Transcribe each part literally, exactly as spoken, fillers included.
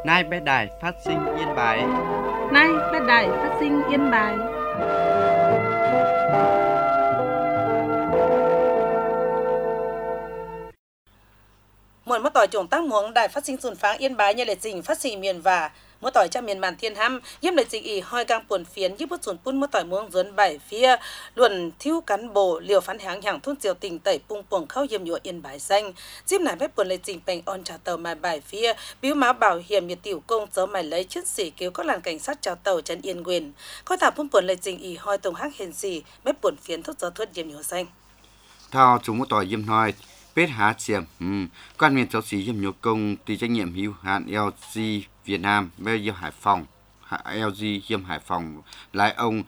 Nay bé đài phát sinh Yên Bái. Nay bé đài phát sinh Yên Bái. Muốn mất tỏi trồng tăng muống đài phát sinh sùn pháng Yên Bái như lệ trình phát sinh miền và mất tỏi cho miền màn thiên ham yếm lệ trình ỉ hoi gang buồn phiến giúp bút sùn pun mất tỏi muống dốn bảy phía luận thiếu cán bộ liều phán hàng hàng thôn diều tình tẩy pung puồng khâu yếm nhựa Yên Bái xanh giúp nải bếp buồn lệ trình bành on trà tàu mài bảy phía biếu máu bảo hiểm nhiệt tiểu công dấu mài lấy chất xỉ cứu các làn cảnh sát trào tàu chân Yên Quyền có thảo pun buồn lệ trình ỉ hoi tổng hắc hiền xỉ bếp buồn phiến thuốc gió thuốc yếm nhựa xanh Thao chúng mất tỏi yếm hoi Pết Há Chiềm, um, quan miền giáo sĩ yếm nhựa công ty trách nhiệm hữu hạn lờ giê Việt Nam về yếm Hải Phòng, lờ giê yếm Hải Phòng lái ông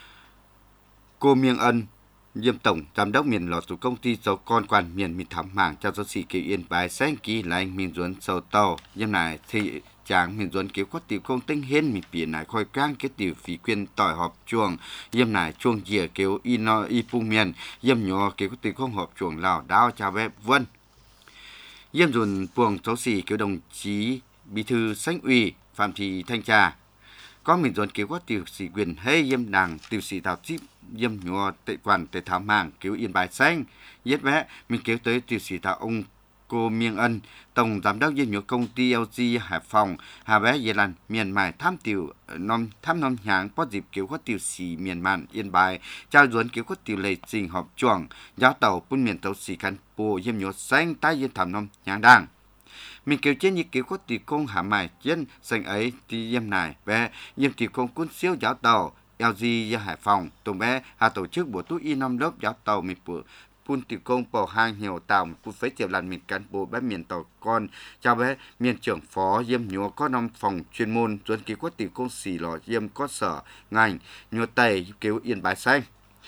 Cô Miêng Ân yếm tổng giám đốc miền lọt của công ty dầu con quản miền miền thám mảng cho giáo sĩ kiều Yên Bái sáng ký là anh miền duấn sầu tàu yếm này thì chàng miền duấn kiều có tiểu công tinh hiến miền biển này khôi cang cái tiểu phí quyền tỏi họp chuồng yếm này chuồng dìa kiều ino y pung miền yếm nhỏ kiều có tiểu công họp chuồng lào đao chào bé vân yếm dùn buồng giáo sĩ kiều đồng chí bí thư sánh ủy phạm thị thanh trà có miền duấn kiều có tiểu sĩ quyền hay yếm đảng tiểu sĩ tào chip yếm nhỏ tệ quản tệ thám mảng kiều Yên Bái xanh yết vẽ mình kiều tới tiểu sĩ tào ông Cô Miêng Ân, tổng giám đốc yếm nhựa công ty lờ giê Hải Phòng, Hà bé Yên Lan, miền mải tham tiểu nom tham nom nháng có dịp kiều có tiểu sĩ miền mạn Yên Bái, trao duấn kiều có tiểu lệ trình họp chuồng, giáo tàu pun miền tàu sĩ can bộ yếm nhựa xanh tai yên tham nom nháng đảng. Mình kiều trên như kiều có tiểu công hạ mải trên xanh ấy thì yếm này bé yếm tiểu công quân siêu giáo tàu lờ giê Hải Phòng, tổng bé hà tổ chức bộ tú y năm lớp giáo tàu mình bữa pun tiểu công bảo hàng nhiều tàu pun phế tiểu lần miền cán bộ bé miền tàu con chào bé miền trưởng phó yếm nhúa có năm phòng chuyên môn chuẩn ký có tiểu công xì lò yếm có sở ngành nhúa tây kiều Yên Bái xanh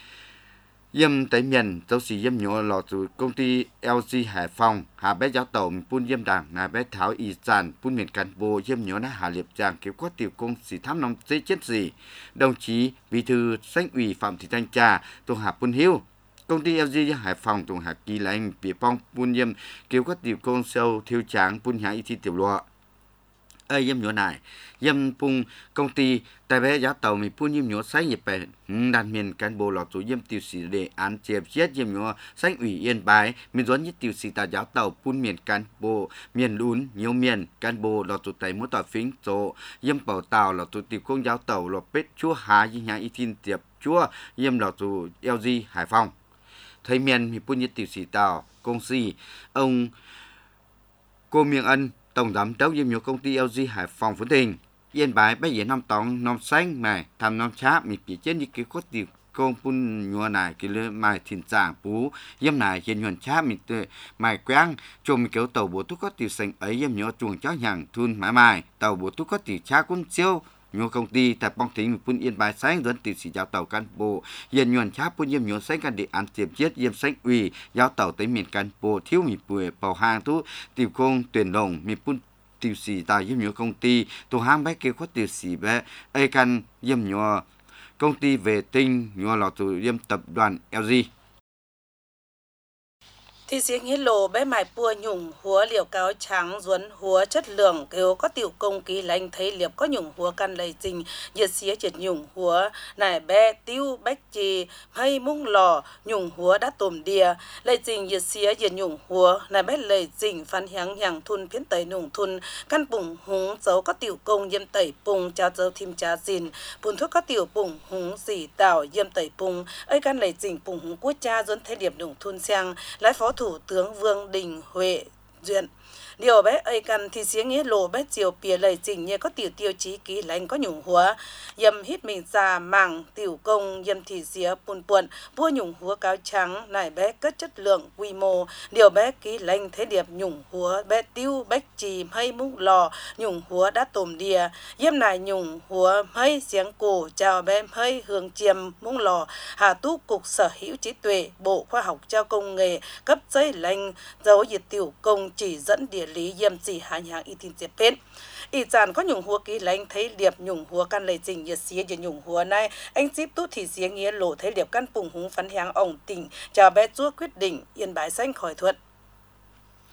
yếm tới miền giáo sĩ yếm nhúa lò từ công ty lờ giê Hải Phòng hà bé giáo tàu pun yếm đảng ngài bé tháo y giản pun miền cán bộ yếm nhúa na hà liệp giang kiều có tiểu công xì thám năm dây chết gì đồng chí bí thư sánh ủy phạm thị thanh trà tổ hà pun hiu công ty lờ giê Hải Phòng tổng hạ kỳ là anh bị phong pun yếm kiều có tiểu công sâu thiếu tráng pun hạ y thi tiểu lọ ơi yếm nhúa này yếm pung công ty tại bé giáo tàu mình pun yếm nhúa sáng nhịp bè đàn miền cán bộ lọt số yếm tiểu sĩ đề án chẹp chết yếm nhúa sáng ủy Yên Bái miền duấn nhất tiểu sĩ tại giáo tàu pun miền cán bộ miền lún nhiều miền cán bộ lọt số tại mỗi tàu phím số yếm bảo tàu lọt số tiểu công giáo tàu lọt pết chúa hà y nhà y thiên tiệp chúa yếm lọt số lờ giê Hải Phòng thấy miền thì pun nhất tiểu sĩ tàu công ty ông Cô Miêng Ân tổng giám đốc yếm nhúa công ty lờ giê Hải Phòng phấn tình Yên Bái bây giờ năm tòng năm xanh này tham năm cháp mình bị chết như cái cốt tiểu công pun nhúa này cái lưỡi mài thìn giảng bú yếm này hiện nhuận cháp mình tự mài quang cho mình kéo tàu bố túc có tiểu xanh ấy yếm nhúa chuồng chó nhàng thun mái mài tàu bố túc có tiểu cha cũng siêu nhúa công ty tại bong tính pun Yên Bái xanh dẫn tiểu sĩ giáo tàu cán bộ hiện nhuận cháp pun yếm nhúa xanh can để ăn tiệm chết yếm xanh ủy giáo tàu tới miền cán bộ thiếu mình bùi bảo hàng tú tiểu công tuyển đồng mình pun tiểu sĩ tại yếm nhúa công ty tổ hàng bé kêu có tiểu sĩ bé ai can yếm nhúa công ty vệ tinh nhúa lọt từ yếm tập đoàn lờ giê thì giếng nghĩa lộ bé mài pua nhung húa liều cáo trắng duấn húa chất lượng kêu có tiểu công ký lành thấy liệp có nhung húa căn lầy trình nhiệt xía triệt nhung húa nải bé tiêu bách trì hay mung lò nhung húa đã tồm đìa lầy trình nhiệt xía nhiệt nhung húa nải bé lầy trình phán hiáng hiáng thun phiến tẩy nung thun căn bùng húng dấu có tiểu công yếm tẩy bùng trao dấu thêm trà dìn bùn thuốc có tiểu bùng húng dì tảo yếm tẩy bùng ấy căn lầy trình bùng húng quốc cha duấn thế liệp nung thun sang lái phó thủ tướng Vương Đình Huệ duyệt điều bé ấy cần thì xía nghĩa lộ bé chiều bìa lời trình như có tiểu tiêu chí ký lành có nhung húa yếm hít mình ra mảng tiểu công yếm thì xía buồn buồn bua nhung húa cáo trắng này bé cất chất lượng quy mô điều bé ký lành thế điệp nhung húa bé tiêu bách trì hay múc lò nhung húa đã tồm đìa yếm này nhung húa hay xiếng cổ chào bé hay hương chiêm múc lò hà tú cục sở hữu trí tuệ bộ khoa học trao công nghệ cấp giấy lành dấu diệt tiểu công chỉ dẫn địa lý yếm chỉ hạ nhàng y tin diệp bên y dàn có nhung húa ký lành thấy điệp nhung húa căn lầy trình nhiệt xía nhiệt nhung húa này anh ship tú thì xía nghĩa lộ thấy điệp căn bùng húng phán hiáng ổng tỉnh chào bé chúa quyết định Yên Bái xanh khỏi thuận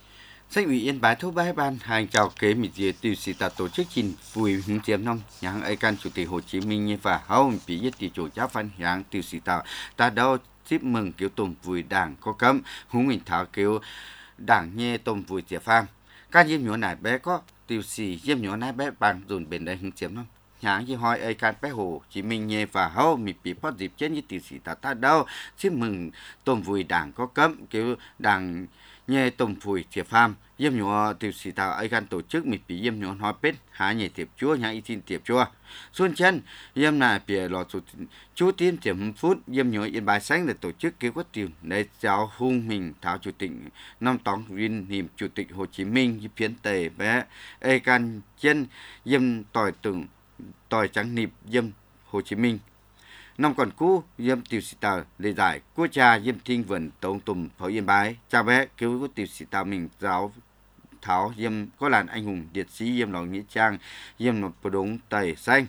Sách ủy Yên Bái thúc bái ban hành chào kế mỹ địa từ sĩ ta tổ chức trình vui hướng chiếm năm nhãng ai can chủ tịch Hồ Chí Minh như và hậu bị yết tỷ chủ giáo văn nhãng từ sĩ ta ta đâu chip mừng kiểu tùng vui đảng có cấm húng mình thảo kiểu đảng nhê tùng vui tiệp pham các diêm nhỏ này bé có tiêu sĩ diêm nhỏ này bé bàn dồn bên đây hướng chiếm năm nhãng như hỏi ai can bé Hồ Chí Minh nhê và hậu mình bị phát dịp chết như từ sĩ ta ta đâu chip mừng tùng vui đảng có cấm kiểu đảng nhê tùng vui tiệp pham yếm nhỏ từ sĩ tạo ai gan tổ chức mịch bị yếm nhỏ hoa pết há nhảy tiệp chúa nhã y tin tiệp chúa xuân chân yếm này bìa lọ chú chú tiên tiệm phút yếm nhỏ Yên Bái sáng để tổ chức kế quát tiền để giáo hung mình thảo chủ tịch năm tòng viên niệm chủ tịch Hồ Chí Minh phiến tề bé ai gan chân yếm tỏi từng tỏi trắng nịp yếm Hồ Chí Minh năm còn cũ yếm tiểu sĩ tạo lễ giải quốc cha yếm thiên vườn tổng tùm phó Yên Bái cha bé cứu tiểu sĩ tạo mình giáo thảo yếm có làn anh hùng liệt sĩ yếm lòng nghĩa trang yếm một đống tẩy xanh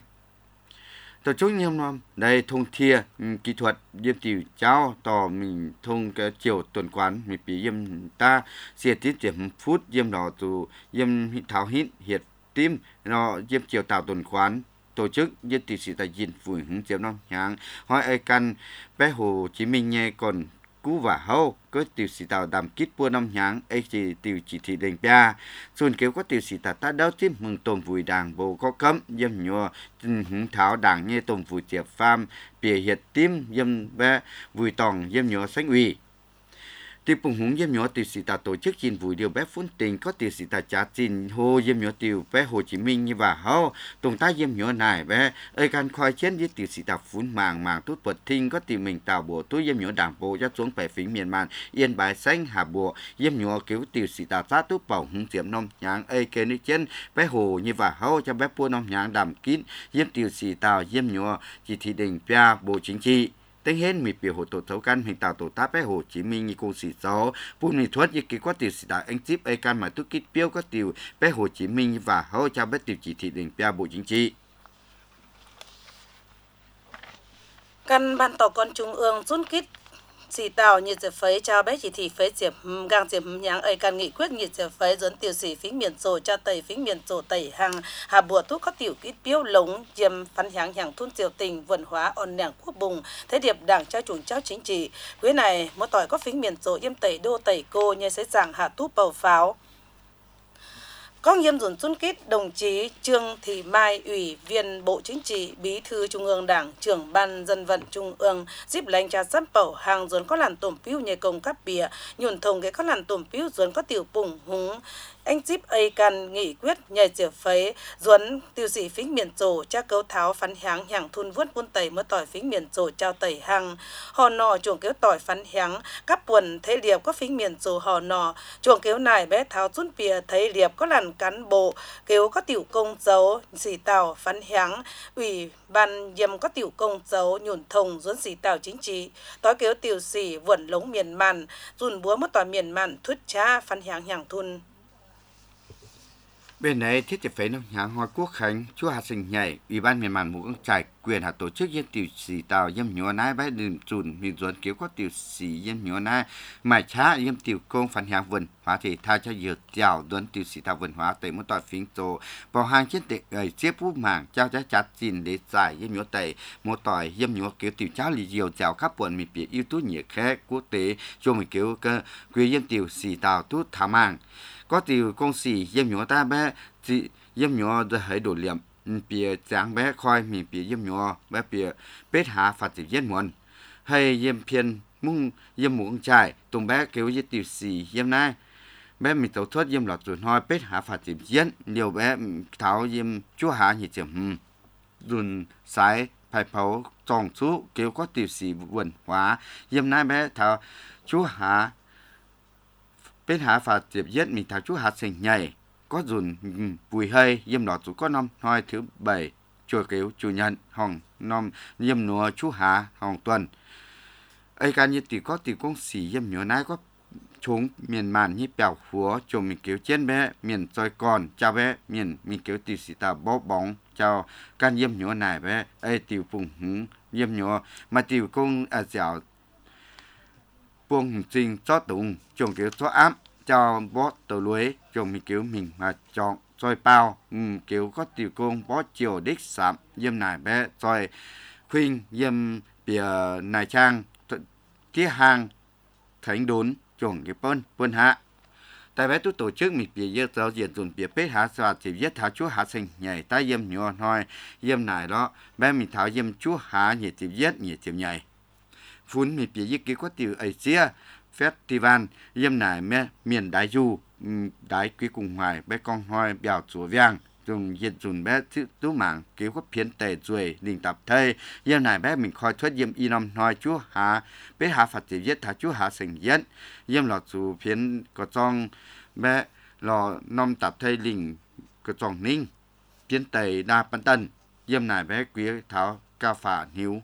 tổ chức yếm năm đây thông thia kỹ thuật yếm tiểu cháu tỏ mình thông cái chiều tuần quán mình bị yếm ta xìa tiết điểm phút yếm đỏ tù yếm thảo hít hiệt tim nó yếm chiều tạo tuần quán tổ chức yếm tiểu sĩ tại diện phủi hứng chiếm năm nhang hỏi ai căn bé Hồ Chí Minh nghe còn cú và hậu có tiểu sĩ tạo đàm kít bua năm nháng ấy chỉ tiểu chỉ thị đình bia xuân kéo có tiểu sĩ tạo ta đau tim mừng tôm vùi đảng bộ có cấm yếm nhua hứng tháo đảng như tôm vùi tiệp pham bìa hiệt tim yếm bé vùi tòng yếm nhua xanh ủy tiểu bùng húng yếm nhua tiểu sĩ tạo tổ chức chín vùi điều bé phun tình có tiểu sĩ tạo trả chín hồ yếm nhua tiểu bé Hồ Chí Minh như và hậu tùng ta yếm nhua này bé ơi can khoai chiến với tiểu sĩ tạo phun màng màng tốt bật thinh có tiểu mình tạo bộ túi yếm nhua đảng bộ ra xuống bể phím miền man Yên Bái xanh hà bộ yếm nhua cứu tiểu sĩ tạo sát tốt bảo húng tiệm nông nháng ơi kê nữ chiến bé Hồ như và hậu cho bé pua nông nháng đàm kín yếm tiểu sĩ tạo yếm nhua chỉ thị đình bia bộ chính trị tính hết mì biểu hồ tổ thấu căn hình tạo tổ tác bé Hồ Chí Minh như cô sĩ gió phun mì thuật như kỳ quá tiểu sĩ đại anh chip ai can mà tu kít biểu có tiểu bé Hồ Chí Minh và hỗ cho bé tiểu chỉ thị đình bia bộ chính trị căn ban tổ con trung ương rút kít sĩ tàu nhiệt dẹp phấy trao bé chỉ thị phấy diệp gang diệp nháng ấy can nghị quyết nhiệt dẹp phấy dẫn tiểu sĩ phím miền rồ cho tẩy phím miền rồ tẩy hàng hà bùa thuốc có tiểu kít biếu lống diêm phán hàng hàng thun triều tình vườn hóa on nẻng quốc bùng thế điệp đảng trao chủ trao chính trị quý này một tỏi có phím miền rồ yêm tẩy đô tẩy cô như sẽ giảng hạ túp bầu pháo có nghiêm dồn xung kích đồng chí Trương Thị Mai, Ủy viên Bộ Chính trị, Bí thư Trung ương Đảng, trưởng ban dân vận Trung ương, dịp lãnh trà sắp bảo hàng dồn có làn tổm piu nhờ công các bìa, nhuần thông cái có làn tổm piu dồn có tiểu bùng húng. Anh chip ấy can nghị quyết nhờ diệp phấy duấn tiêu sĩ phính miền rồ cha cấu tháo phán háng hàng thun vuốt buôn tẩy mới tỏi phính miền rồ trao tẩy hàng hò nọ chuồng kéo tỏi phán háng các quần thấy liệp có phính miền rồ hò nọ chuồng kéo này bé tháo rút bìa thấy liệp có làn cán bộ kéo có tiểu công dấu xì tàu phán háng ủy ban yếm có tiểu công dấu nhuần thông duấn xì tàu chính trị tối kéo tiểu sĩ vườn lống miền màn dùn búa mất tỏi miền màn thuyết cha phán háng hàng thun bên này thiết chế phế nông nháng hoa quốc khánh chúa hạt sinh nhảy ủy ban miền màn mũ trải quyền hạt tổ chức yên tiểu sĩ tàu yếm nhúa nai bãi đường trùn miền duẩn kéo có tiểu sĩ yếm nhúa nai mải chá yếm tiểu công phản hàng vườn hóa thể thay cho dược dẻo duẩn tiểu sĩ tàu vườn hóa tẩy một tỏi phím tổ vào hàng chiến tệ ấy xếp bút mảng trao trái chặt chín để giải yếm nhúa tẩy một tỏi yếm nhúa kéo tiểu cháo lì dẻo dẻo khắp quần miền biển yếu tố nhiệt khác quốc tế cho mình kéo cơ quyền yếm tiểu sĩ tàu tút thả mang có tiểu công sĩ yếm nhúa ta bé chỉ yếm nhúa để hãy đổ liệm bìa tráng bé khoi mình bìa yếm nhúa bé bìa bết hạ phát triển yếm muộn hay yếm phiền mung yếm muộn chạy tùng bé kéo yếm tiểu sĩ yếm nai bé mình tàu thoát yếm lọt rồi nói bết hạ phát triển yếm nhiều bé tháo yếm chúa hạ như chậm dùn sái phải pháo tròn chú kéo có tiểu sĩ vườn hóa yếm nai bé tháo chúa hạ bết hạ phát triển yếm mình tháo chúa hạ sinh nhảy có dùn vùi hơi yếm đỏ chú có năm hai thứ bảy chùa kéo chủ nhận hồng năm yếm nùa chú hạ hồng tuần ấy cả như tỷ có tỷ công sĩ yếm nhớ nái có chúng miền màn như bèo húa chồng mình kéo trên bé miền soi còn chào bé miền mình kéo tỷ sĩ ta bó bóng chào can yếm nhớ này bé ấy tiểu phùng hứng yếm nhớ mà tiểu công à dẻo buông trình cho tùng chồng kéo cho ám cho bó tờ lưới cho mình kiểu mình mà chọn rồi bao ừ, kiểu có tiểu công bó chiều đích sạm dâm này bé rồi khuyên dâm bìa này trang kia hàng thành đốn chuẩn cái bơn bơn hạ tại bé tôi tổ chức mình bìa dơ giáo diện dồn bìa bếp hạ soạt chỉ viết tháo chúa hạ sinh nhảy tay dâm nhỏ thôi dâm này đó bé mình tháo dâm chúa hạ nhảy chỉ viết nhảy chỉ nhảy phun mình bìa cái có tiểu ấy chia festival dâm này mẹ miền đại du đại quý cùng hoài bé con hoài biểu chúa vang dùng diện dùng bé thứ tú mạng kiểu có phiến tề ruồi đình tập thây dâm này bé mình coi thuyết dâm y năm nói chúa hạ bé hạ phật chỉ viết thả chúa hạ sinh viết dâm lọt dù phiến có trong bé lò năm tập thây linh có trong ninh phiến tề đa pan tân dâm này bé quý thảo ca phả hiếu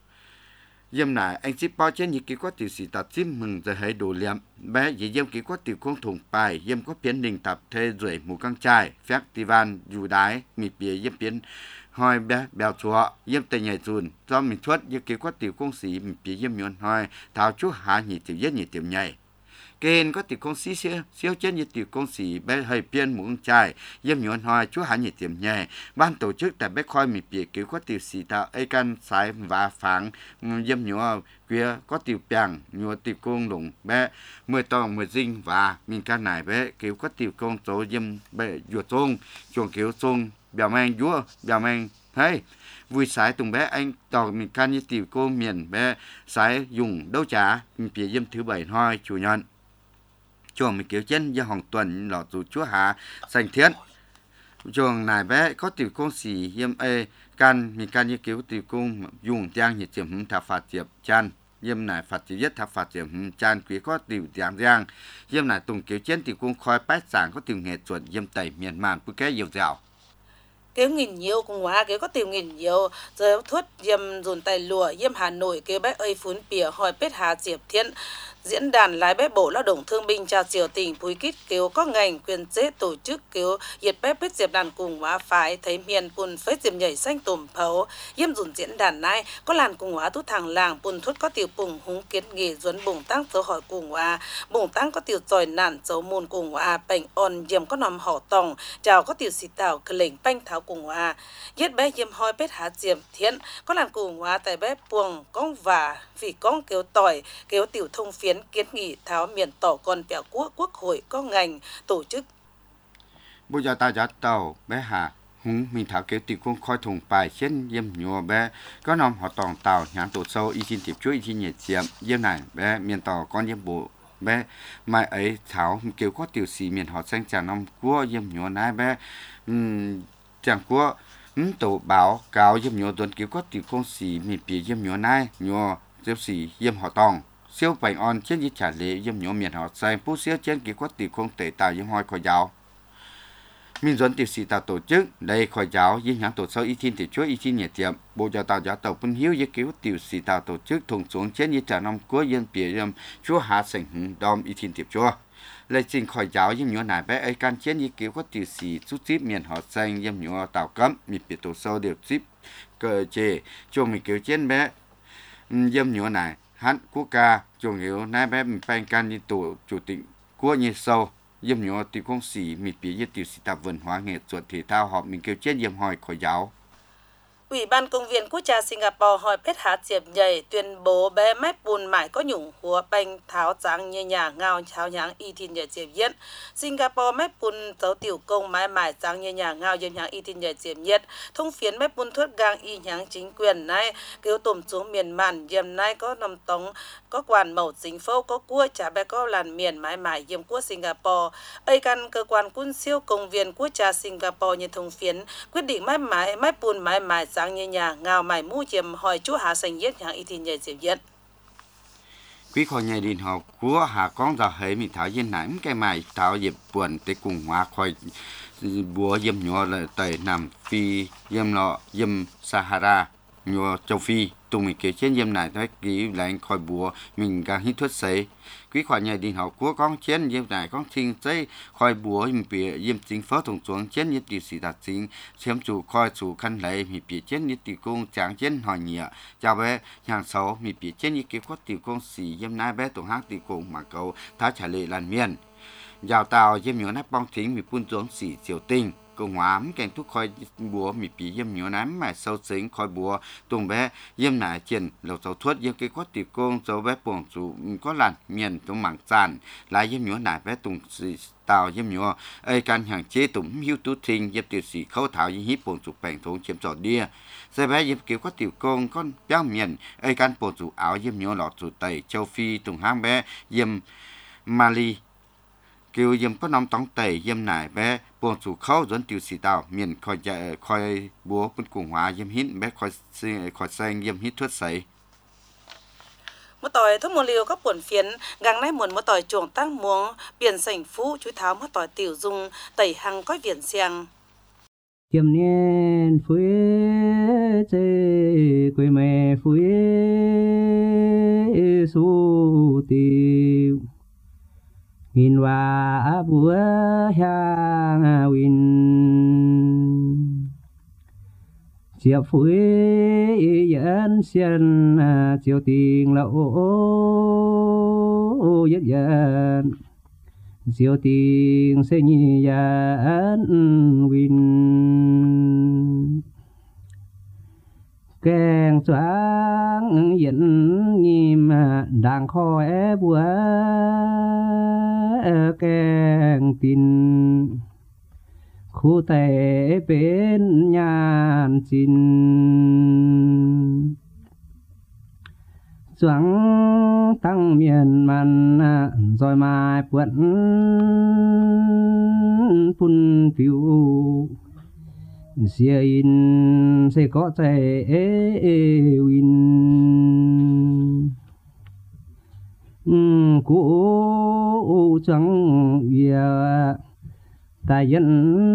dâm này anh chỉ bao trên những cái có tiểu sĩ tập chim mừng giờ hãy đồ liệm bé chỉ dâm cái có tiểu công thùng bài dâm có phiến đình tập thê rồi mù căng trai festival dù đái mì bìa dâm phiến hoi bé bèo chúa dâm tây nhảy dùn do mình thoát những cái có tiểu công sĩ mì bìa dâm nhuận hoi tháo chú hạ nhị tiểu nhất nhị tiểu nhảy kênh có tiểu công sĩ siêu siêu trên như tiểu công sĩ bé hơi phiến mù căng trai dâm nhuận hoi chú hạ nhị tiểu nhảy ban tổ chức tại bé khoi mì bìa kiểu có tiểu sĩ tạo ai can sái và phẳng dâm nhựa kia có tiểu bèng nhựa tiểu công lủng bé mười tòng mười dinh và mình can này bé kiểu có tiểu công số dâm bé dùa tông chuồng kiểu tông bèo mang dúa bèo mang hey vui sái tùng bé anh tò mình can như tiểu cô miền bé sái dùng đấu trả mình bìa dâm thứ bảy hoi chủ nhận chuồng mình kiểu chân do hồng tuần lọ dù chúa hạ sành thiết chuồng này bé có tiểu công sĩ dâm ê can mình can như kiểu tiểu công dùng trang nhiệt chiếm thả phạt diệp chan dâm này phạt chỉ nhất thả phạt diệp chan quý có tiểu giang giang dâm này tùng kiểu chân tiểu công khoi bát sản có tiểu nghệ chuẩn dâm tẩy miền màn bức cái dầu dạo kiểu nghìn nhiều cùng hóa kiểu có tiểu nghìn nhiều giờ thuốc dâm dồn tay lùa dâm Hà Nội kiểu bé ơi phun bìa hỏi bết hà diệp thiên diễn đàn lái bé bộ lao động thương binh trao triều tỉnh Phú Kít kiểu có ngành quyền chế tổ chức kiểu diệt bé bết diệp đàn cùng hóa phái thấy miền bùn phết diệp nhảy xanh tùm phấu yếm dùn diễn đàn này có làn cùng hóa tu thằng làng bùn thuất có tiểu bùng húng kiến nghề duấn bùng tăng tớ hỏi cùng hóa bùng tăng có tiểu tròi nản dấu môn cùng hóa bành on yếm có nằm họ tòng chào có tiểu xì tảo cơ lệnh banh tháo cùng hóa yết bé yếm hoi bết há diệp thiên có làn cùng hóa tại bé buồng con và vì con kiểu tỏi kiểu tiểu thông phiến kiến nghị tháo miền tỏ con bèo quốc quốc hội có ngành tổ chức bây giờ ta giả tàu bé hà húng mình thảo kiểu tiểu công khoi thùng bài trên dâm nhùa bé có nòng họ tòng tàu nhãn tổ sâu y xin tiệp chuối y xin nhiệt diệm dâm này bé miền tỏ con dâm bộ bé mai ấy thảo kiểu có tiểu sĩ miền họ xanh trà năm cua dâm nhùa nai bé um, chẳng cua um, tổ báo cáo dâm nhùa tuần kiểu có tiểu công sĩ miền bìa dâm nhùa nai nhùa dâm sĩ dâm họ tòng siêu bành on trên những trả lệ dâm nhổ miền họ xanh phú siêu trên kỳ quát tỷ không tệ tạo những hoi khỏi giáo minh dẫn tiểu sĩ tạo tổ chức đây khỏi giáo những nhãn tổ sau y thiên tiểu chúa y thiên nhiệt tiệm bộ giáo tạo giáo tàu phân hiếu với cứu tiểu sĩ tạo tổ chức thùng xuống trên những trả năm của dân bìa dâm chúa hạ sảnh đom y thiên tiểu chúa lấy trình khỏi giáo dâm nhổ này bé ấy can trên những cứu quát tiểu sĩ xuất ship miền họ xanh dâm nhổ tạo cấm miền bìa tổ sâu đều ship cờ chê cho mình cứu trên bé dâm nhổ này hắn quốc ca chủ yếu nai bé mình phanh can như tổ chủ tịch của như sâu dâm nhỏ tiểu công sĩ mình bị như tiểu sĩ tập văn hóa nghệ thuật thể thao họp mình kêu chết dâm hỏi khỏi giáo Ủy ban công viên quốc gia Singapore hỏi bết há diệp nhảy tuyên bố bé mép bùn mãi có nhủng hùa banh tháo trắng như nhà ngao cháo nháng y thiên nhảy diệp nhất. Singapore mép bùn dấu tiểu công mãi mãi trắng như nhà ngao dâm nháng y thiên nhảy diệp nhất. Thông phiến mép bùn thuất gang y nháng chính quyền này kêu tùm xuống miền màn dầm này có nằm tống có quản mẫu chính phố có cua trả bé có làn miền mãi mãi dầm của Singapore. Ây căn cơ quan quân siêu công viên quốc gia Singapore như thông phiến quyết định mãi mãi mép bùn mãi mãi như nhà ngào mải mu chiếm hỏi chúa hạ sành yết nhà y thiên nhảy diệp yết quý khỏi nhà đình học của hạ con giờ hệ mình thảo dân nãy cái mày thảo dịp buồn tới cùng hóa khỏi búa dâm nhỏ là tại Nam Phi dâm lọ dâm Sahara nhỏ châu Phi tụi mình kể trên dâm này thấy kỹ lại khỏi búa mình càng hít thuốc sấy quý khỏi nhà đình học của con trên dâm này con thiên xây khỏi búa mình bị dâm chính phó tổng xuống trên như tiểu sĩ đạt chính xem chủ khỏi chủ khăn lấy mình bị trên như tiểu công tráng trên hỏi nhẹ chào bé hàng sáu mình bị trên như kiểu có tiểu công sĩ dâm nai bé tổng hát tiểu công mà cầu tháo trả lệ làn miền ยาวตาวเยี่ยมเหนียวนักป้องทิ้งมีปุ่นจวงสีเจียวติงกงหวามแกงทุกคอยบัวมีปีเยี่ยมเหนียวนั้นหมายเศร้าสิงคอยบัวตรงแบะเยี่ยมหนาเจียนเหล่าเสาทวดเยี่ยมกี่ก็ตีโกงเสาแบะป่วงสู่ก็หลันเมียนตรงหมังจานลายเยี่ยมเหนียวหนาแบะตรงสีตาวเยี่ยมเหนียวไอการห่างเจ๊ตุ่มหิวตุ้ทิงเยี่ยมติดสีเข้าเท้ายี่หิป่วงสู่แปลงทงเฉียมจอดเดียใส่แบะเยี่ยมกี่ก็ตีโกงก็ย่างเมียนไอการป่วงสู่เอาเยี่ยมเหนียวหลอดสู่ไตเจ้าฟีตรงห้างแบะเยี่ยมมาลีkiều yếm có nòng tống tẩy yếm nải bé buồn chủ khâu dẫn tiêu xì tàu miền khỏi dạ khỏi búa quân cùng hóa yếm hít bé khỏi khỏi xanh yếm hít thuốc sấy một tỏi thốt một liều các buồn phiến gang nay muộn một tỏi chuồng tăng muống biển sành phú chuối tháo một tỏi tiểu dung tẩy hằng coi viền xiang yếm niên phối chê quê mẹ phối su tiêu nghìn hoa búa 향 win chiều phối dẫn xiên chiều tình lậu dẫn dẫn chiều tình sẽ nhị dẫn win kèng choáng dẫn nhìm đang khói búa kèng tin khu tệ bên nhàn chín choáng tăng miền màn rồi mai quận phun phiêu xia in sẽ có thể win cũ chẳng bia tài dân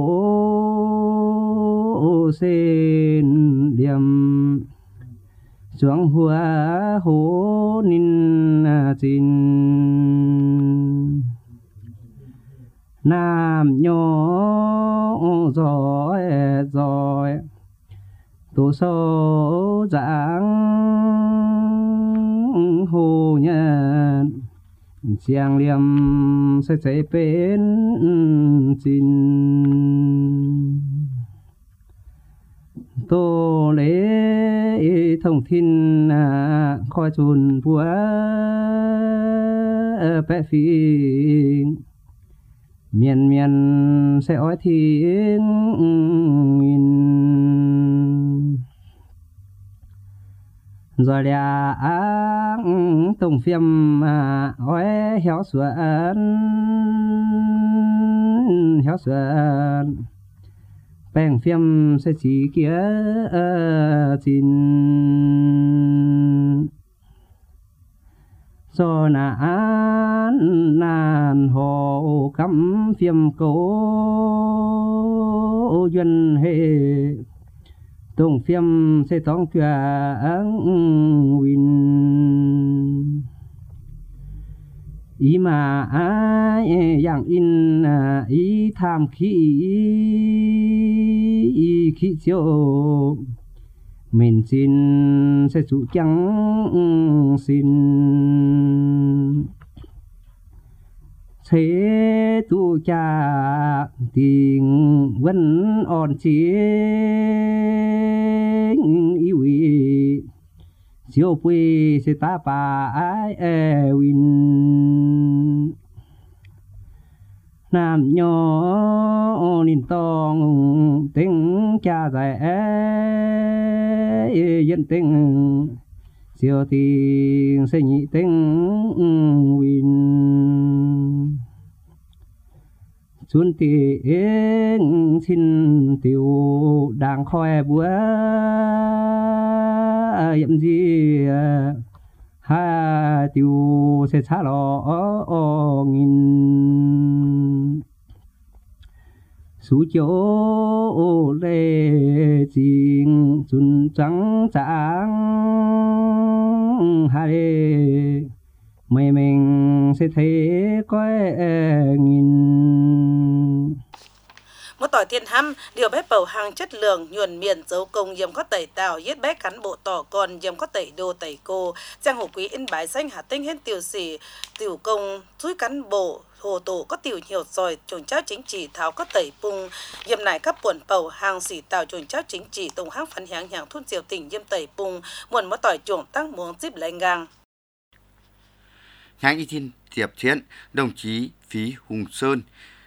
lỗ sen điểm xuống hoa hồ ninh chín nam nhỏ rồi rồi tổ số dạng hồ nhân chiang liêm sẽ sẽ bên chín tô lễ thông tin khói chun búa bé phi miền miền sẽ ói thiên rồi là áng tổng phim ói héo xuân héo xuân bèn phim sẽ chỉ kia chín do nàn nàn hồ cắm phim cố duyên hệ tổng phim sẽ tông chuyện win ý mà ai dạng in ý tham khí khí chiếu mình xin sẽ chủ trắng xin thế tu cha tình vẫn on chiến yêu ý chiếu quê sẽ ta pa ai win nam nhỏ nín tong tiếng cha dài dân tiếng chiều tình sẽ nhị tiếng win xuân tiếng xin tiêu đang khói búa yếm gì ha tiêu sẽ xả lọ nghìn số chỗ lệ chính xuân trắng trắng hai mày mình sẽ thấy có nghìn một tỏi thiên hăm điều bé bầu hàng chất lượng nhuần miền dấu công yếm có tẩy tàu giết bé cán bộ tỏ còn yếm có tẩy đô tẩy cô giang hồ quý in bái danh hà tinh hết tiểu sĩ tiểu công suối cán bộ hồ tổ có tiểu nhiều rồi trùng cháo chính trị tháo có tẩy bung yếm này các buồn bầu hàng sĩ tàu trùng cháo chính trị tùng hang phấn hàng hàng thun diều tỉnh yếm tẩy bung muộn một tỏi trùng tăng muống díp lại ngang Hãng Y Thiên Tiệp Thiện, đồng chí Phí Hùng Sơn,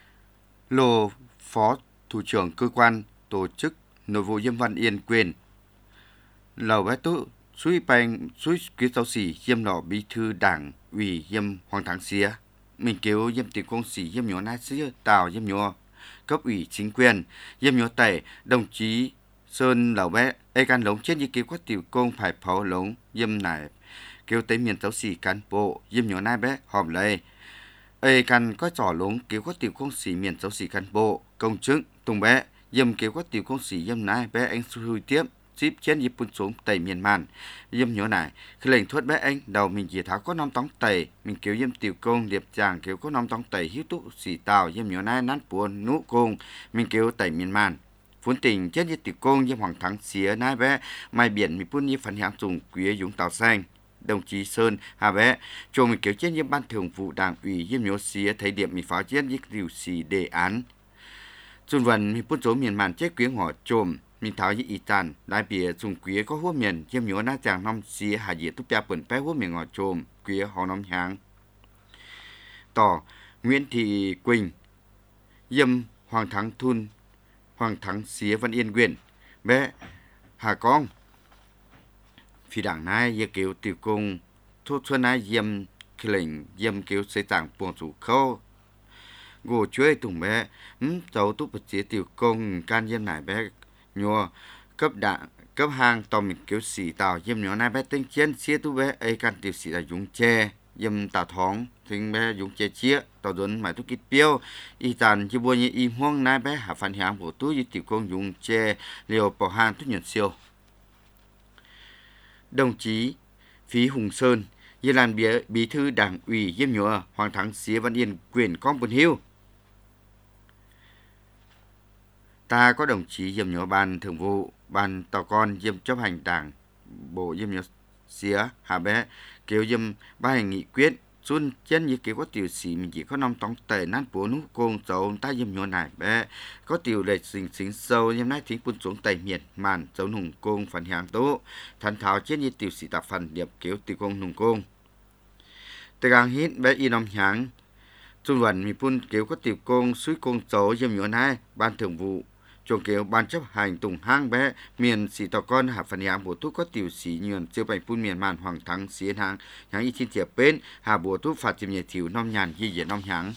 Lô Phó Thủ trưởng Cơ quan Tổ chức Nội vụ Diêm Văn Yên quyền, Lầu Bé Tụ, Suy Bành, Suy Quý Giáo Sĩ, Diêm Lò Bí Thư Đảng, Ủy Diêm Hoàng Thắng Xía, mình kêu Diêm Tiểu Công Sĩ, Diêm Nhó Nát Xía, Tào Diêm Nhó, cấp ủy chính quyền, Diêm Nhó Tẩy, đồng chí Sơn Lầu Bé, Ê Can Lống trên ý kiến quát Tiểu Công phải pháo lống, Diêm Nải, kêu tới miền giáo sĩ cán bộ Diêm Nhó Nai Bé họp lấy Ê Can có trò lống kêu quát Tiểu Công Sĩ miền giáo sĩ cán bộ công chức Tùng Bé Diêm kêu quát Tiểu Công Sĩ Diêm Nai Bé anh xui tiếp ship trên dịp bún xuống tẩy miền màn Diêm Nhó Nai khi lệnh thuất Bé anh đầu mình chỉ tháo có năm tóng tẩy mình kêu Diêm Tiểu Công điệp chàng kêu có năm tóng tẩy hiếu tụ sĩ tàu Diêm Nhó Nai nát buồn nụ công mình kêu tẩy miền màn Phun tình trên dịp Tiểu Công Diêm Hoàng Thắng Xía Nai Bé mai biển mình bún như phản hàng dùng quý dũng tàu xanh đồng chí Sơn Hà Bé cho mình kéo trên những ban thường vụ đảng ủy Diêm Nhó Xía thấy điểm mình phá chiến những điều gì đề án xuân vận mình bút số miền màn chết quyến họ trồm mình tháo những ý tàn đại bìa dùng quý có húa miền Diêm Nhó na chàng năm xía hà dĩa túc gia bẩn bé húa miền họ trồm quý họ năm hàng tỏ Nguyễn Thị Quỳnh Diêm Hoàng Thắng Thun Hoàng Thắng Xía Văn Yên Quyền bé Hà Con phi đảng này giờ kiểu tiểu công thu xuân này diêm khi lệnh diêm kiểu xây tảng buồn chủ khâu gồ chuối tùng bé ừm cháu túc bật chế tiểu công can diêm này bé nhua cấp đảng cấp hàng tàu mình kiểu xỉ tàu diêm nhỏ này bé tinh chiến xía tu bé ấy can tiểu xỉ là dùng che diêm tàu thóng thình bé dùng che chia tàu dồn mãi tu kít piêu y tàn chỉ buồn như y hoang này bé hạ phản hàng của tu như tiểu công dùng che liều bỏ hàng tu nhận siêu đồng chí Phí Hùng Sơn, như làm bí, bí thư đảng ủy Diêm Nhó Hoàng Thắng Xía Văn Yên quyền con buồn hiu. Ta có đồng chí Diêm Nhó ban thường vụ, ban tàu con Diêm chấp hành đảng bộ Diêm Nhó Xía Hà Bé kêu Diêm ba hành nghị quyết xuân chân như kiểu có tiểu sĩ mình chỉ có năm tông tề nát bố nút côn dấu ta Diêm Nhó này bé có tiểu lệ xình xình sâu Diêm nát thính quân xuống tây miền màn dấu nùng côn phần hàng tố thần thảo trên như tiểu sĩ tạp phần điệp kiểu tiểu công nùng côn từ gang hít bé y năm hàng xuân vận mình phun kiểu có tiểu công suối côn dấu Diêm Nhó này ban thường vụ trong kiểu ban chấp hành tùng hang bé miền sĩ tàu con hạ phần hàng bộ thuốc có tiểu sĩ nhường chưa bày phun miền màn Hoàng Thắng Xía hàng hàng y chín tiệp bên hạ bộ thuốc phạt chìm nhẹ thiểu năm nhàn di diễn năm hàng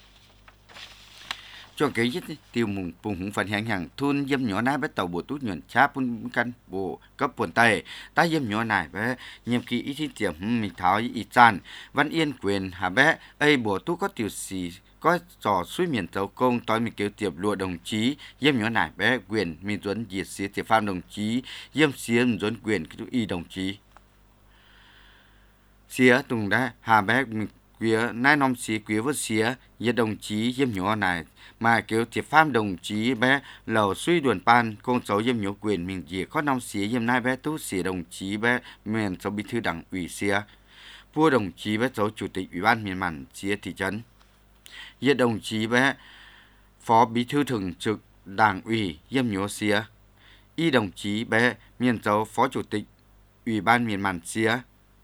trong kiểu nhất tiêu mùng bùng hùng phần hàng hàng thun Diêm Nhó này bé tàu bộ thuốc nhuận cháp phun căn bộ cấp buồn tay ta Diêm Nhó này bé nhiệm kỳ y chín tiệp mình tháo y tràn Văn Yên quyền hạ bé ấy bộ thuốc có tiểu sĩ có trò suy miền tàu công tối mình kêu tiệp lụa đồng chí Diêm Nhó nải bé quyền mình duấn diệt xía tiệp phan đồng chí Diêm xía mình duấn quyền cái y đồng chí xía tùng đã hà bé mình quý nai nom xía quý vớt xía diệt đồng chí Diêm Nhó nải mà kêu tiệp phan đồng chí bé lầu suy đuổi pan công cháu Diêm Nhó quyền mình diệt có năm xía Diêm nai bé tú xía đồng chí bé miền cháu bí thư đảng ủy xía vua đồng chí bé cháu chủ tịch ủy ban miền màn xía thị trấn Diệt đồng chí bé phó bí thư thường trực đảng ủy Diêm Nhó Xía y đồng chí bé miền cháu phó chủ tịch ủy ban miền màn Xía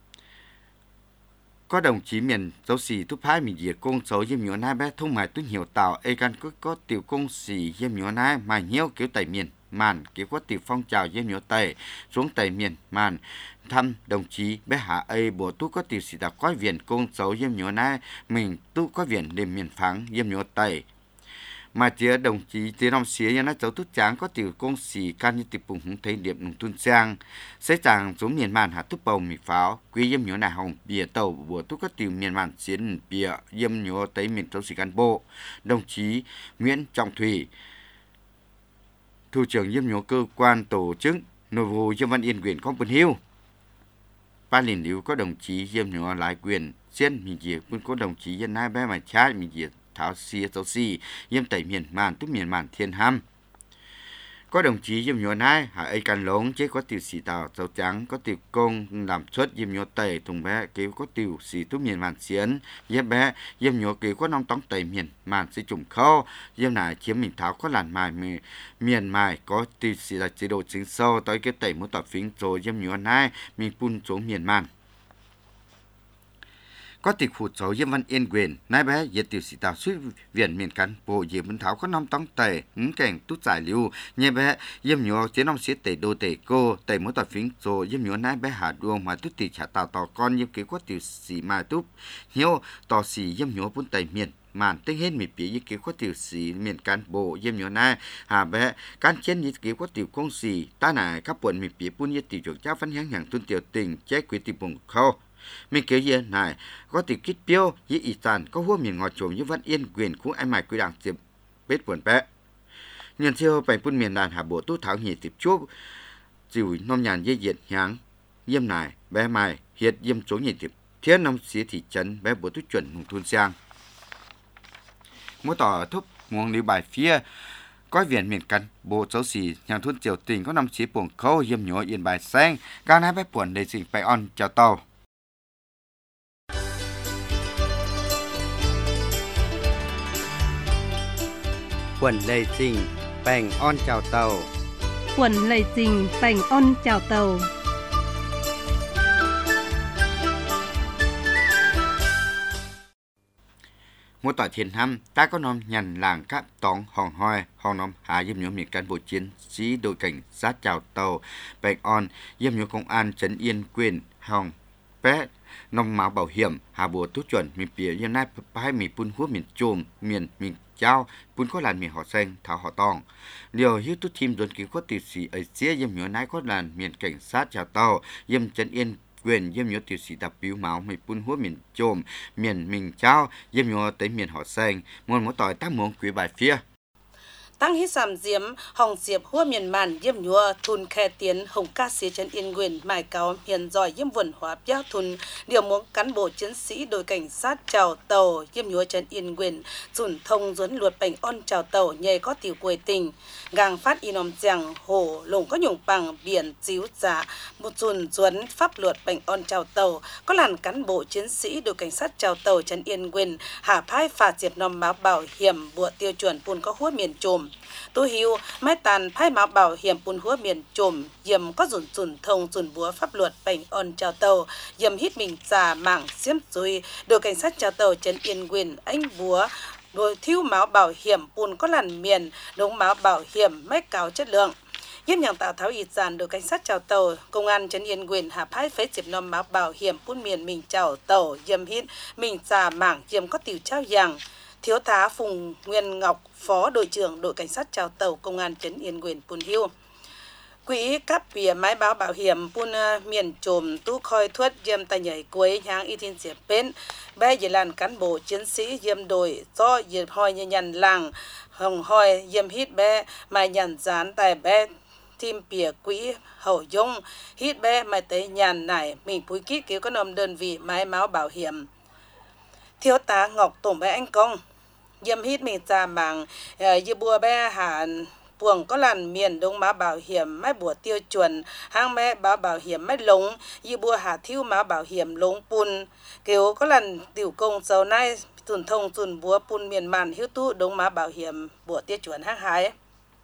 có đồng chí miền giáo sĩ thúc phái mình diệt công cháu Diêm Nhó nai bé thông mài tuyết hiểu tạo ấy can cứ có tiểu công sĩ Diêm Nhó nai mà nhiêu kiểu tẩy miền màn kiểu có tiểu phong trào Diêm Nhó tẩy xuống tẩy miền màn thăm đồng chí bé hạ ấy bộ tu có tiểu sĩ đã có viện công cháu Diêm Nhó nai mình tu có viện đêm miền phẳng Diêm Nhó tẩy mà chia đồng chí chia năm xía như nó cháu tút tráng có tiểu công sĩ can như tiểu bùng không thấy điểm nông thôn sang sẽ chàng xuống miền màn hạ tút bầu mì pháo quý Diêm Nhó này hồng bìa tàu bộ tu có tiểu miền màn xiên bìa Diêm Nhó tới miền giáo sĩ cán bộ đồng chí Nguyễn Trọng Thủy thủ trưởng Diêm Nhó cơ quan tổ chức nội vụ Diêm Văn Yên quyền con bần hiu ban liên lưu có đồng chí Diêm Nhó lại quyền xiên mình diệt cũng có đồng chí Diêm nai bé mà trái mình diệt thảo xìa châu xì yếm tẩy miền màn tức miền màn thiên ham có đồng chí yếm nhúa nai hạ ấy can lống chế có tiểu sĩ tàu châu trắng có tiểu công làm xuất yếm nhúa tẩy thùng bé cứu có tiểu sĩ tức miền màn xiến yếm bé yếm nhúa cứu có nông tóng tẩy miền màn sẽ trùng khâu yếm nải chiếm mình tháo có làn mài miền miền mài có tiểu sĩ là chế độ chính sâu tới cái tẩy muốn tập phím rồi yếm nhúa nai mình phun xuống miền màn có tịch phụ cháu yếm văn yên quyền nai bé yết tiểu sĩ tàu suy viện miền cán bộ yếm văn tháo có nông tóng tẩy ứng cảnh tút giải lưu nhẹ bé yếm nhúa chế nông xí tẩy đô tẩy cô tẩy muốn tập phím rồi yếm nhúa nai bé hạ đuông mà tút tỉ trả tàu tàu con yếm kế có tiểu sĩ mà tút hiếu tỏ sĩ yếm nhúa vốn tẩy miền màn tinh hết mì bỉ yếm kế có tiểu sĩ miền cán bộ yếm nhúa nai hà bé cán chiến yếm kế có tiểu công sĩ ta nải các buồn mì bỉ buôn yết tiểu chuột cháu văn hiến hàng tuân tiểu tình chế quý tiểu bùng khâu mình kể gì này có tiểu kích tiêu với ý tàn có hua miền ngọt trộm như văn yên quyền cũng ai mải quy đảng tiệp bết buồn bé nhân siêu bảy buôn miền đàn hà bộ tú thảo nhị tiệp chuốc dìu nôm nhàn dây diệt nháng yếm này bé mài hiệt yếm số nhị tiệp thiên nông xí thị trấn bé bộ tú chuẩn nông thôn sang mỗi tỏ thúc nguồn lưu bài phía có viện miền cắn bộ cháu xì nhà thôn triều tình có năm xí buồng khâu yếm nhúa yên bài xanh cao nái bé buồn để trình bài on chào tàu quần lây trình bành on chào tàu quần lầy trình bành on chào tàu một tỏi thiên hăm ta có nom nhằn làng các tóng hòn hoi hòn nom hà yếm nhúa miền cán bộ chiến sĩ đội cảnh sát chào tàu bành on yếm nhúa công an trấn yên quyền hòn bé nông máu bảo hiểm hà bùa tú chuẩn miền bìa yếm nai hai miền pun húa miền trồm miền miền chao pun có làn miền họ xanh thảo họ tòng điều hiếu tú team dồn cứu có tiểu sĩ ở xía yếm nhúa nai có làn miền cảnh sát chào tàu yếm trấn yên quyền yếm nhúa tiểu sĩ tập biếu máu miền pun húa miền trồm miền miền chao yếm nhúa tới miền họ xanh muốn một tỏi tác muốn quý bài phía tăng hít sàm diếm hồng diệp hua miền màn yếm nhúa thun khe tiến hồng ca sĩ trấn yên quyền mài cáo hiền giỏi yếm vườn hóa bia thun điều muốn cán bộ chiến sĩ đội cảnh sát chào tàu yếm nhúa trấn yên quyền dùn thông duấn luật bành on chào tàu nhảy có tiểu quầy tình gang phát inom giang hồ lồng có nhung bằng biển chiếu giả một dùn duấn pháp luật bành on chào tàu có làn cán bộ chiến sĩ đội cảnh sát chào tàu trấn yên quyền hạ phái phạt diệp nom máu bảo hiểm bùa tiêu chuẩn pun có hua miền trồm tu hiu mai tàn phái máu bảo hiểm pun húa miền trồm yếm có dùn dùn thông dùn búa pháp luật bành on chào tàu yếm hít mình già mảng xiêm dùi đội cảnh sát chào tàu trấn yên quyền anh búa đội thiêu máu bảo hiểm pun có làn miền đống máu bảo hiểm máy cáo chất lượng yếm nhàng tạo tháo ít giàn đội cảnh sát chào tàu công an trấn yên quyền hạ phái phế diệp nom máu bảo hiểm pun miền mình chào tàu yếm hít mình già mảng yếm có tiểu trao giang thiếu tá Phùng Nguyên Ngọc, phó đội trưởng đội cảnh sát chào tàu công an trấn Yên quyền Pun Hiu. Quỹ cấp bìa máy báo bảo hiểm Pun miền trồm tu khoi thuất yếm tay nhảy cuối nhang y thiên diệp bên bé dì làn cán bộ chiến sĩ yếm đội do dì hoi như nhằn làng hồng hoi yếm hít bé mai nhằn dán tại bé team bìa quỹ hậu dung hít bé mai tới nhàn này mình búi kít cứu có nôm đơn vị máy báo bảo hiểm. Thiếu tá Ngọc Tổng bé anh công yếm hít mình già mảng như bùa bé hà buồng có làn miền đông má bảo hiểm máy bùa tiêu chuẩn hang bé báo bảo hiểm máy lống như bùa hà thiêu má bảo hiểm lống pun kiểu có làn tiểu công dầu nay tuần thông tuần bùa pun miền màn hiếu tu đông má bảo hiểm bùa tiêu chuẩn hang hái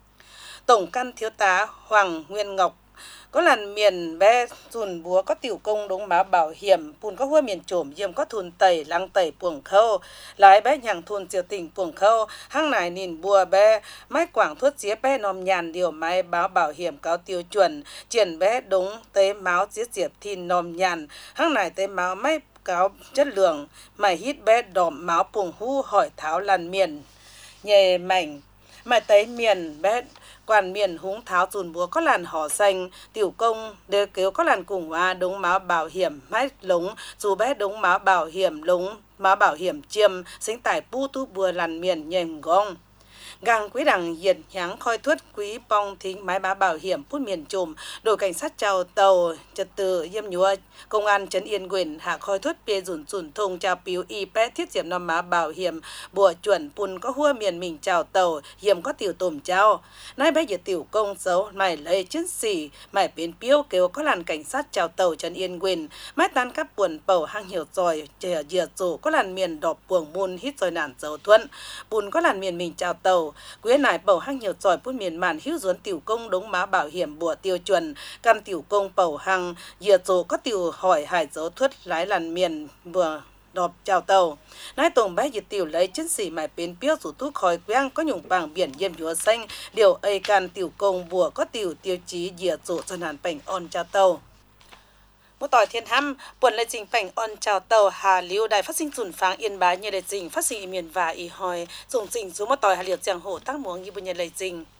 tổng căn thiếu tá Hoàng Nguyên Ngọc có làn miền bé dùn búa có tiểu công đống má bảo hiểm pun có hua miền trồm yếm có thùn tẩy lăng tẩy puồng khâu lái bé nhàng thùn triều tỉnh puồng khâu hang nải nhìn bùa bé mái quảng thuốc dĩa bé nòm nhàn điều máy báo bảo hiểm cáo tiêu chuẩn triển bé đống tế máu dĩa diệp thìn nòm nhàn hang nải tế máu máy cáo chất lượng mày hít bé đỏm máu puồng hu hỏi tháo làn miền nhề mảnh mày tới miền bé quan miền húng tháo dùn búa có làn họ xanh tiểu công đều kéo có làn cùng hoa đống máu bảo hiểm mái lống dù bé đống máu bảo hiểm lống máu bảo hiểm chiêm sinh tải pu tu bùa làn miền nhềm gong gang quý đằng hiển nháng khoi thuất quý bong thính mái bá bảo hiểm phút miền trùm đội cảnh sát chào tàu trật tự yêm nhúa công an trấn Yên Quyền hạ khoi thuất bê dùn dùn thùng chào piu y pet thiết diệm nom má bảo hiểm bùa chuẩn pun có hua miền mình chào tàu hiểm có tiểu tùm trao nay bây giờ tiểu công xấu mày lấy chiến sĩ mày biến piêu kêu có làn cảnh sát chào tàu trấn Yên Quyền mái tan các buồn bầu hang hiểu rồi chờ dìa rủ có làn miền đọp buồng môn hít rồi nản dấu thuận bùn có làn miền mình chào tàu quý nải bầu hang nhiều giỏi bún miền màn hữu duốn tiểu công đống má bảo hiểm bùa tiêu chuẩn căn tiểu công bầu hang dìa rủ có tiểu hỏi hải dấu thuất lái làn miền bùa đọp chào tàu nái tổng bé dịt tiểu lấy chiến sĩ mải biến piêu rủ thuốc khỏi quang có nhung bảng biển yêm nhúa xanh điều ây can tiểu công bùa có tiểu tiêu chí dìa rủ cho nàn bành on chào tàu một tỏi thiên hăm buồn lệ trình bành on chào tàu hà liêu đài phát sinh sùn pháng yên bá như lệ trình phát sinh miền và y hoi dùng trình số một tỏi hà liệt giang hồ tác muống như buồn lệ trình